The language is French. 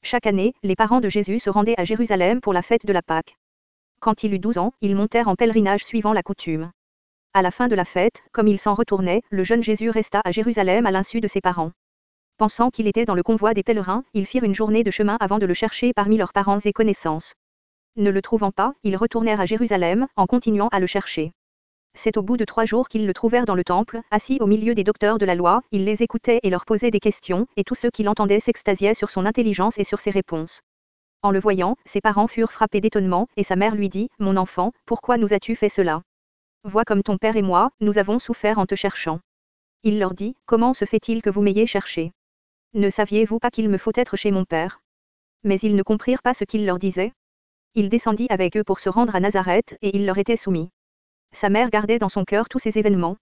Chaque année, les parents de Jésus se rendaient à Jérusalem pour la fête de la Pâque. Quand il eut 12 ans, ils montèrent en pèlerinage suivant la coutume. À la fin de la fête, comme ils s'en retournaient, le jeune Jésus resta à Jérusalem à l'insu de ses parents. Pensant qu'il était dans le convoi des pèlerins, ils firent une journée de chemin avant de le chercher parmi leurs parents et connaissances. Ne le trouvant pas, ils retournèrent à Jérusalem, en continuant à le chercher. C'est au bout de 3 jours qu'ils le trouvèrent dans le temple, assis au milieu des docteurs de la loi, il les écoutait et leur posait des questions, et tous ceux qui l'entendaient s'extasiaient sur son intelligence et sur ses réponses. En le voyant, ses parents furent frappés d'étonnement, et sa mère lui dit, « Mon enfant, pourquoi nous as-tu fait cela? Vois comme ton père et moi, nous avons souffert en te cherchant. » Il leur dit, « Comment se fait-il que vous m'ayez cherché? Ne saviez-vous pas qu'il me faut être chez mon père? » Mais ils ne comprirent pas ce qu'il leur disait. Il descendit avec eux pour se rendre à Nazareth, et il leur était soumis. Sa mère gardait dans son cœur tous ces événements.